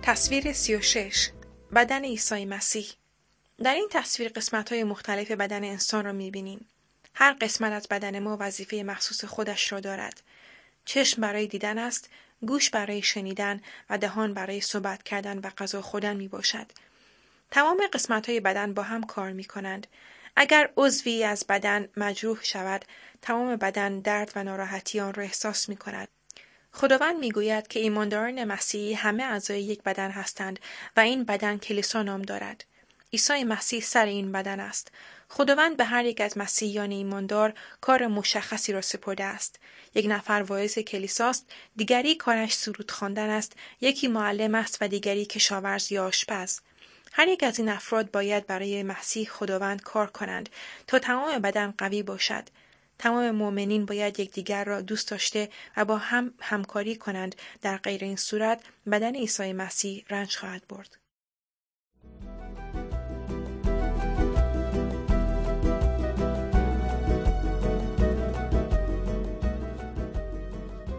تصویر 36 بدن عیسی مسیح. در این تصویر قسمت‌های مختلف بدن انسان را می‌بینیم. هر قسمت از بدن ما وظیفه مخصوص خودش را دارد. چشم برای دیدن است، گوش برای شنیدن و دهان برای صحبت کردن و غذا خوردن میباشد. تمام قسمت‌های بدن با هم کار می‌کنند. اگر عضوی از بدن مجروح شود، تمام بدن درد و ناراحتی آن را احساس می‌کند. خداوند میگوید که ایمانداران مسیحی همه اعضای یک بدن هستند و این بدن کلیسا نام دارد. عیسی مسیح سر این بدن است. خداوند به هر یک از مسیحیان ایماندار کار مشخصی را سپرده است. یک نفر واعظ کلیساست، دیگری کارش سرود خواندن است، یکی معلم است و دیگری کشاورز یا آشپز. هر یک از این افراد باید برای مسیح خداوند کار کنند تا تمام بدن قوی باشد. تمام مؤمنین باید یکدیگر را دوست داشته و با هم همکاری کنند، در غیر این صورت بدن عیسی مسیح رنج خواهد برد.